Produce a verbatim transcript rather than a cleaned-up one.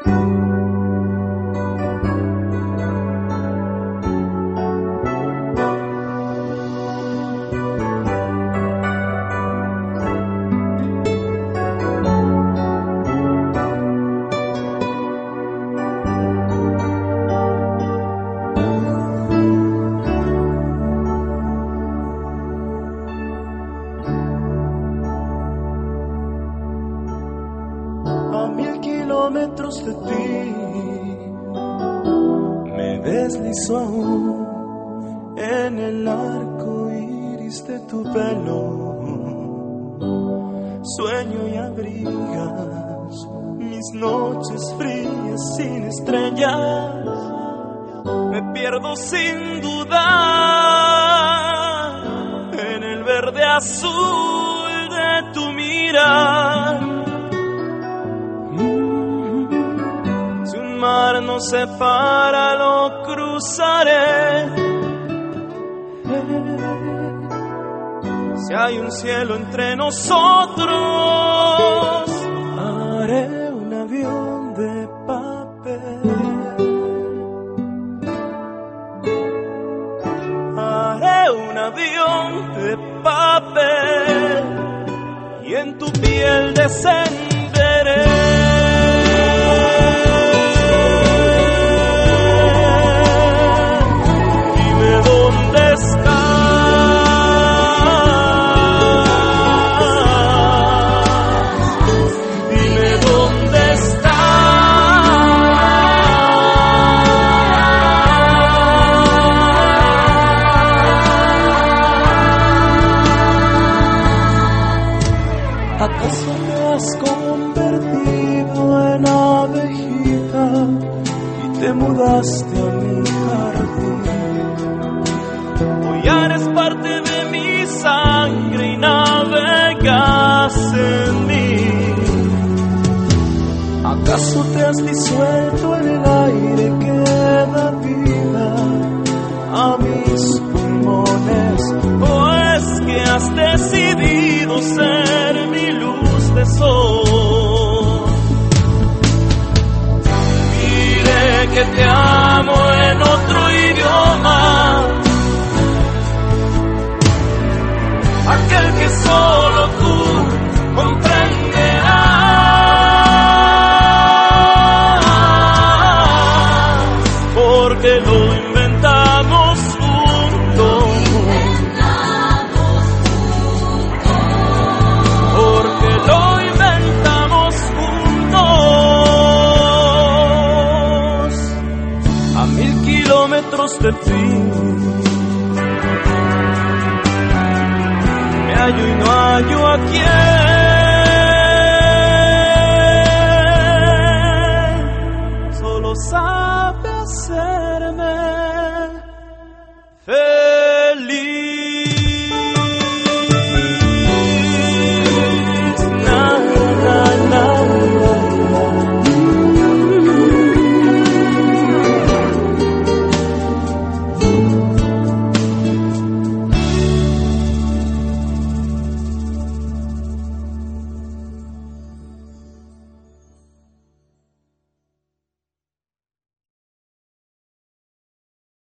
Kilómetros de ti me deslizo aún en el arco iris de tu pelo. Sueño y abrigas mis noches frías sin estrellas. Me pierdo sin dudar en el verde azul de tu mirar. Mar nos separa, lo cruzaré. Si hay un cielo entre nosotros, haré un avión de papel. Haré un avión de papel y en tu piel descenderé. ¿Acaso te has convertido en abejita y te mudaste a mi jardín? Hoy eres parte de mi sangre y navegas en mí. ¿Acaso te has disuelto en el aire que da vida a mis pulmones? ¿O es que has decidido ser mi luz de sol? Diré que te amo en otro idioma, aquel que solo tú comprenderás, porque lo inventamos juntos. Porque lo inventamos juntos. A mil kilómetros de ti me hallo y no hallo a quien